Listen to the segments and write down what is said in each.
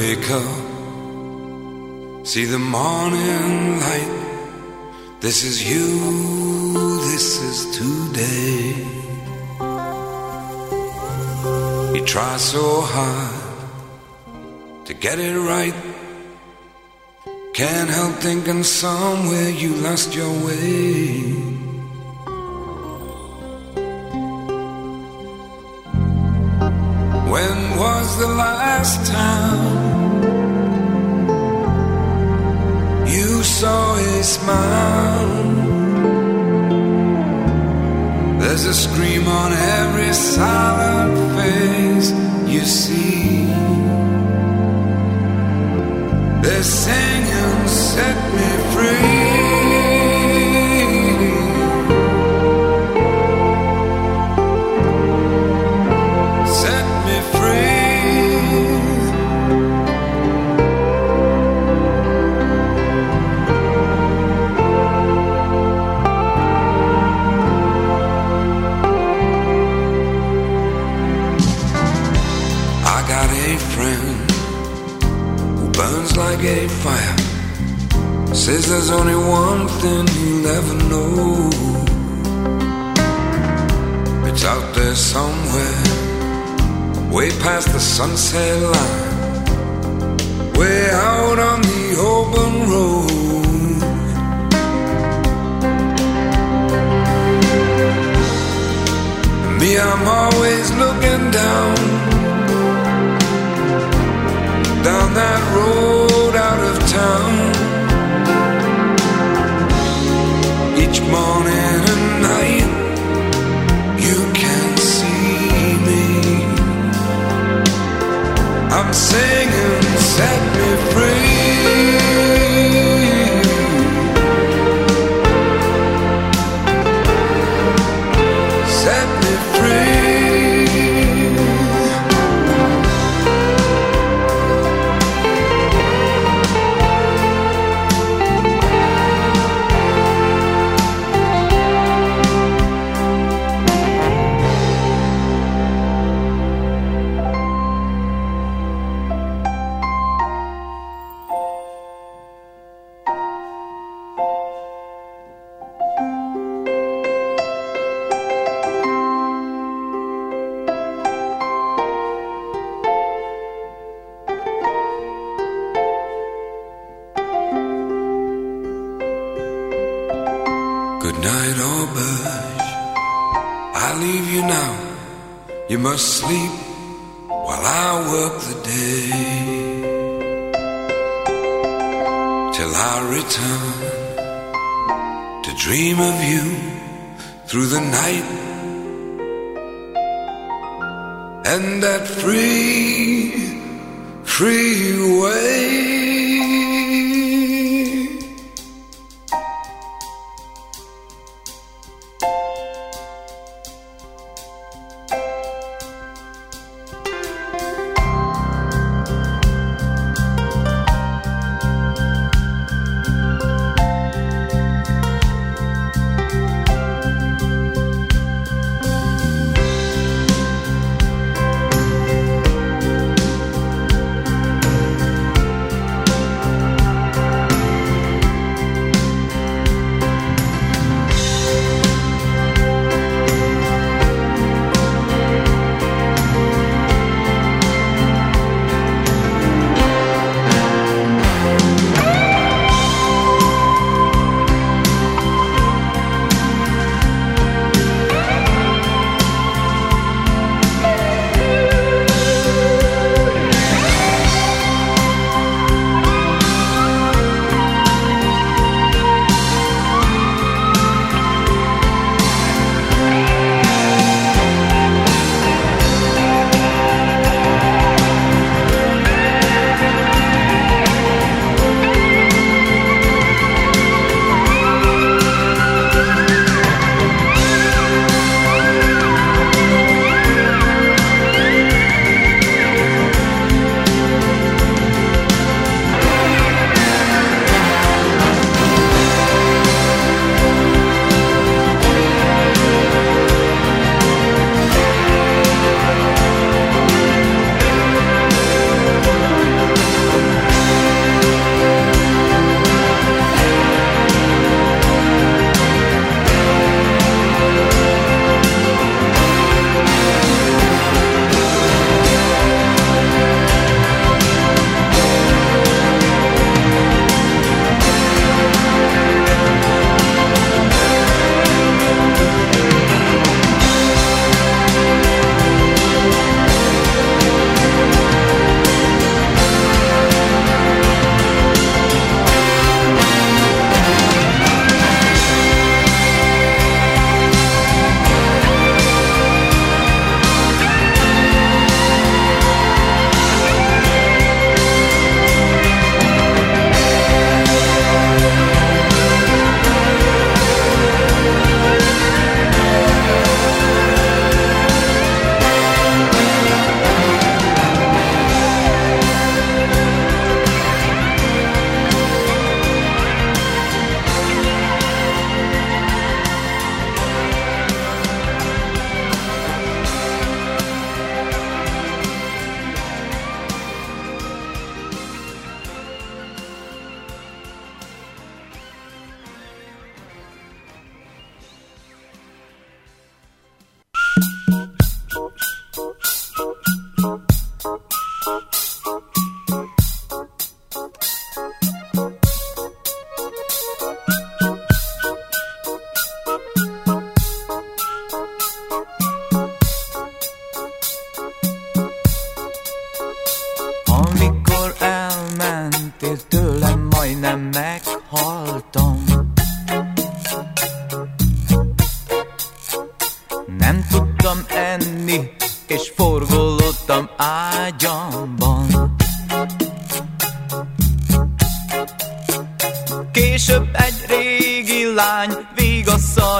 wake up, see the morning light. This is you, this is today. You try so hard to get it right. Can't help thinking somewhere you lost your way. When was the last time you saw a smile? There's a scream on every silent face you see. They're singing, set me free. Set me free. I got a friend who burns like a fire. Says there's only one thing he'll ever know. It's out there somewhere, way past the sunset line, way out on the open road. Me, I'm always looking down that road out of town. Each morning and night you can see me. I'm singing, set me free. Set me free. Good night, Auberge, I leave you now. You must sleep while I work the day, till I return to dream of you through the night. And that free way.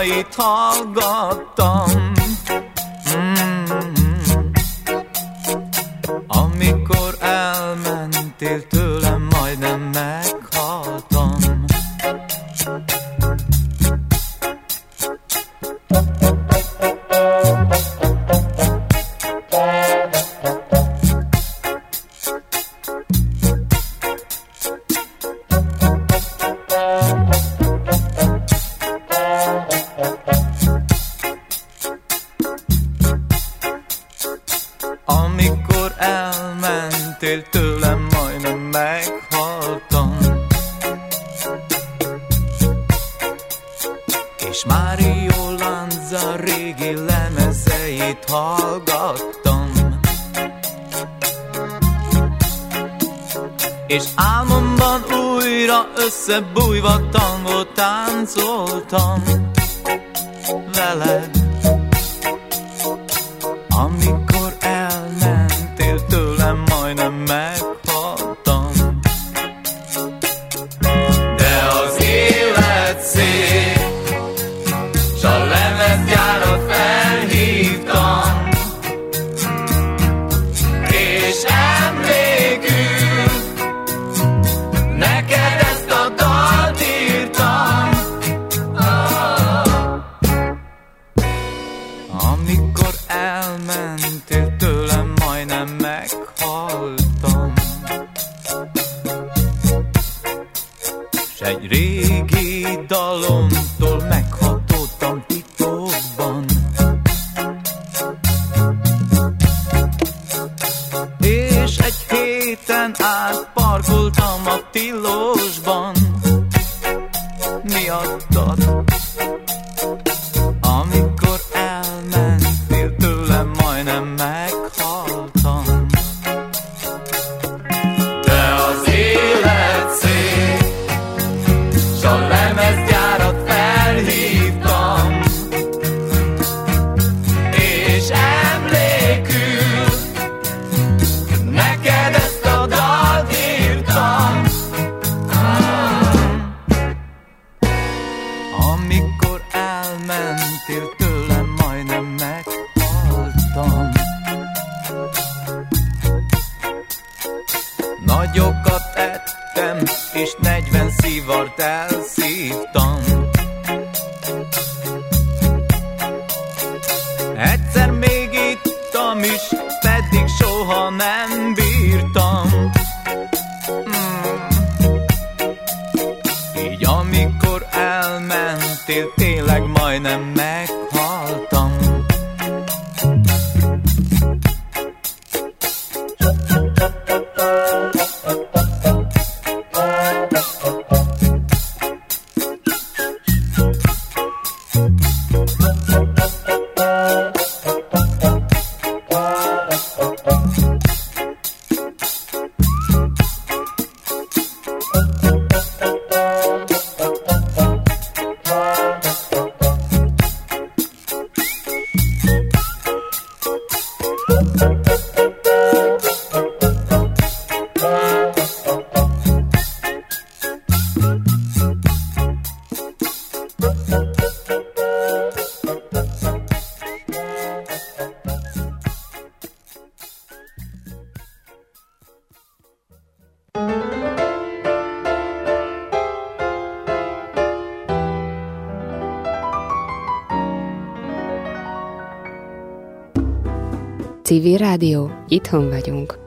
dalait hallgattam. Amikor elmentél tőlem, majdnem meghaltam. Amikor elmentél tőlem, majdnem meghaltam. És Mário Lanza régi lemezeit hallgattam. És álmomban újra összebújva tangót táncoltam veled. Amikor elmentél tőlem, majdnem meghaltam. De az élet szép, s a lemezgyárat felhívtam, és emlékül neked ezt a dalt írtam. Amikor elmentél tőlem, majdnem meghaltam. S egy régi dalomtól meghatódtam titokban. És egy héten át parkoltam a tilosban miattad. Amikor elmentél tőlem, majdnem meghaltam. De az élet szép, s a lemezgyárat felhívtam, és emlékül neked ezt a dalt írtam. Amikor elmentél tőlem, majdnem meghaltam. Nagyokat ettem, és 40 szívart elszívtam. Egyszer még ittam is, pedig soha nem bírtam. Így amikor elmentél, tényleg majdnem meghaltam. Civil Rádió, itthon vagyunk.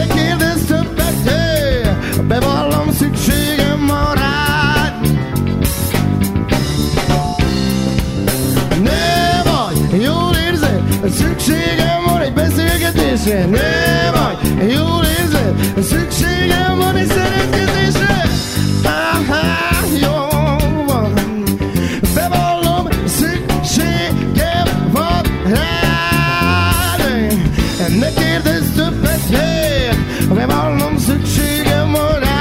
Ne kérdezz többet, bevallom, szükségem van rád. Ne vagy, jól érzed, szükségem van egy beszélgetésre. Ne vagy, jól érzed, szükségem van egy szeretkezésre. Jó van, bevallom, szükségem van rád. Ne kérdezz többet, bevallom, szükségem van rád.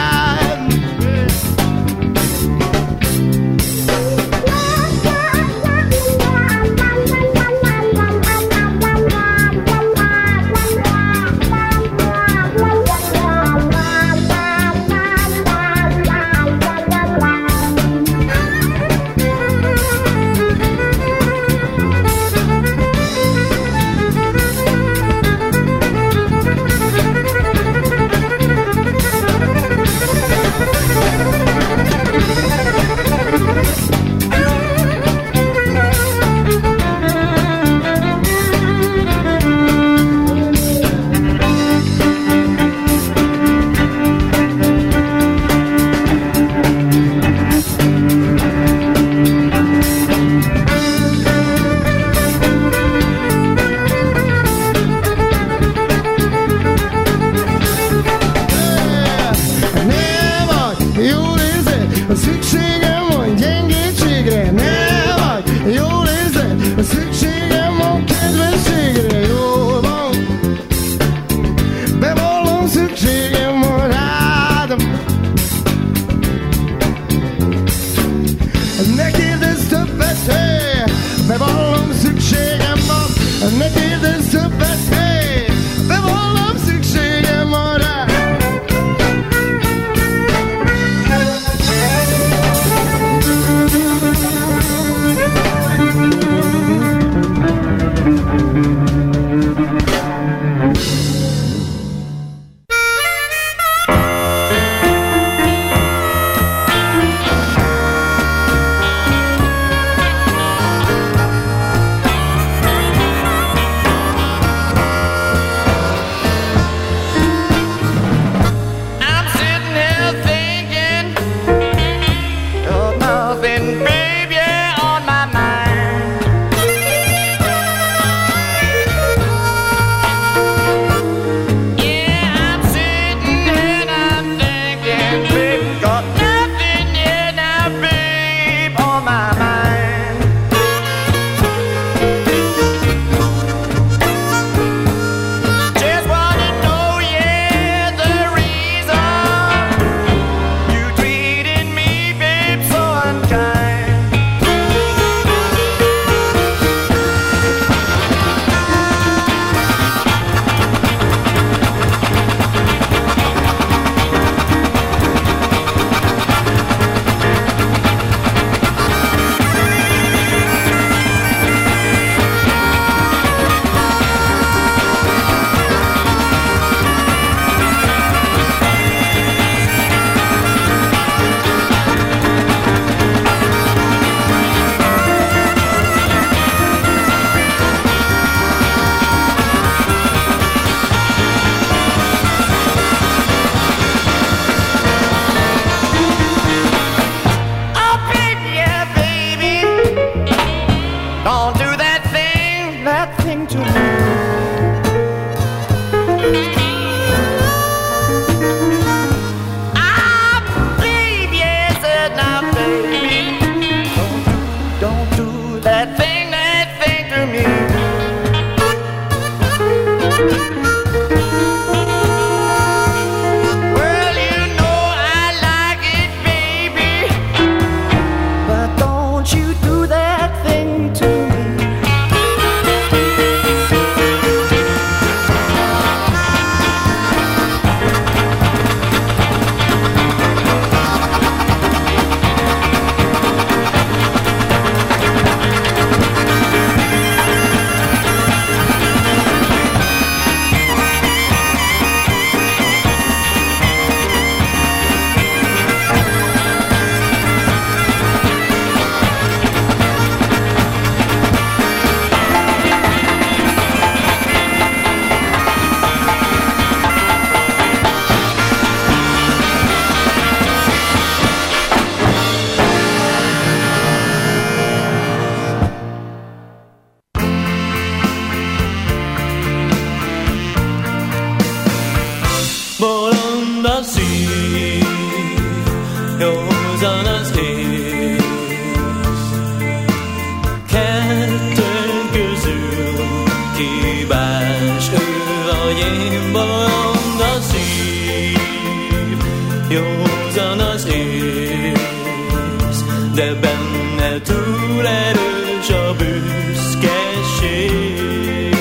hibás, ő vagy én, bolond a szív, józan az ész, de benne túl erős a büszkeség.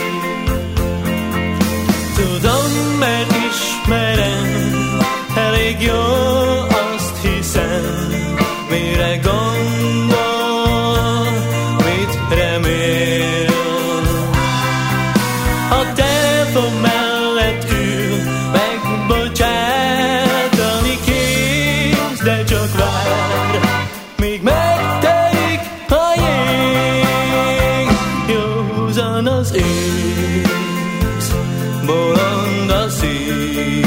Tudom, mert ismerem, elég jó, azt hiszem, mire gondol, mit remél. A telefon mellett ül, megbocsátani kész, de csak vár, míg megtelik a jég. Józan az ész, bolond a szív,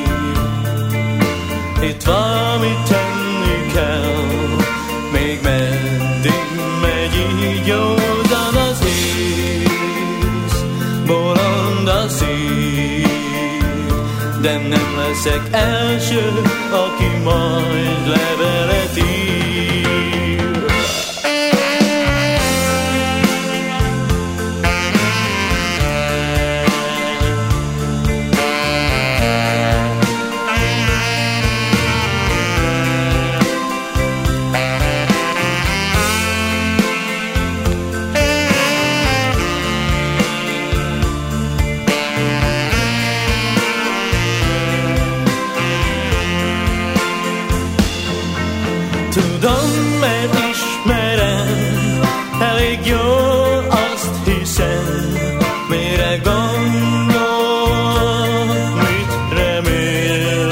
itt valamit tenni kell, még meddig megy így. Józan az ész, bolond a szív, de nem leszek első, aki majd levelet ír. Tudom, mert ismerem, elég jó, azt hiszem, mire gondol, mit remél.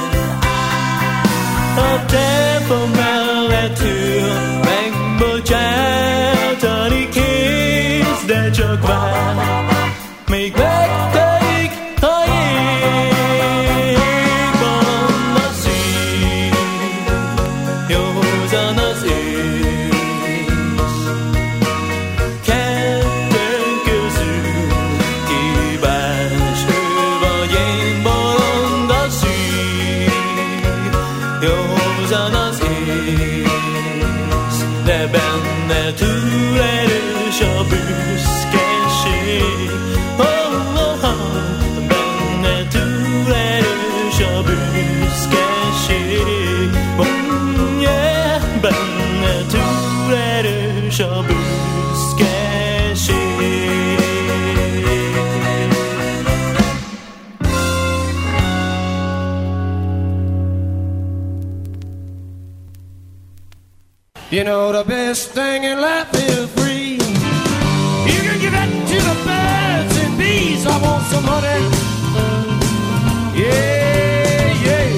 A telefon mellett ül, megbocsátani kész, de csak vár, még megtelik a jég. Bolond a szív, józan az ész, kettőnk közül hibás, ő vagy én, bolond a szív, józan az ész, de benne túl erős a büszkeség. Benne túl erős a büszkeség. Yeah, benne túl erős a büszkeség. You know the best thing in life is free. You can give it to the birds and bees. I want some honey. Yeah, yeah.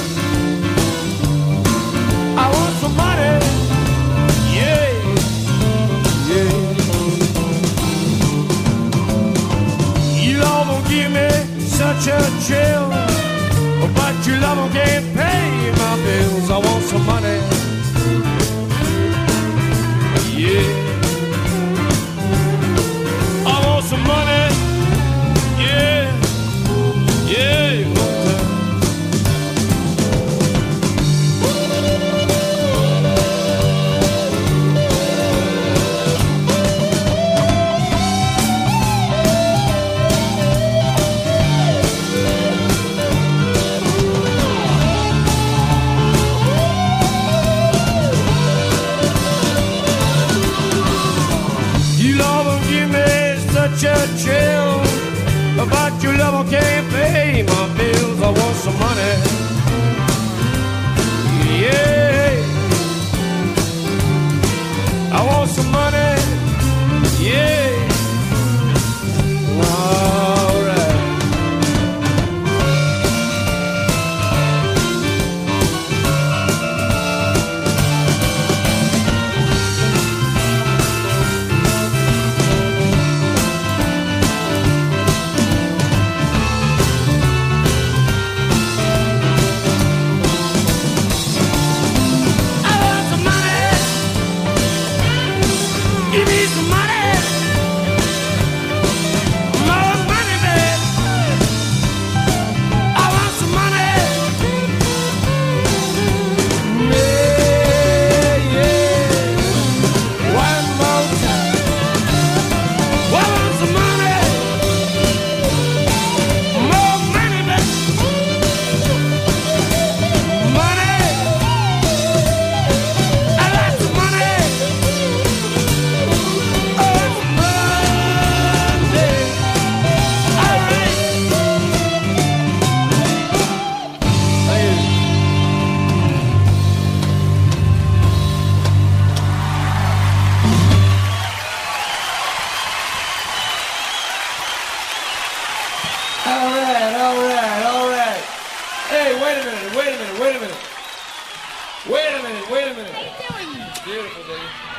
I want some money. Yeah, yeah. You love will give me such a chill, but your love can't pay my bills. I want some money. Yeah, I want some money. Yeah, yeah. Such a chill, but your love can't pay my bills. I want some money. Yeah, I want some money. Yeah, all right. Give me some money. All right, all right, all right. Hey, wait a minute, wait a minute, wait a minute. Wait a minute, wait a minute. What are you doing? Beautiful, baby.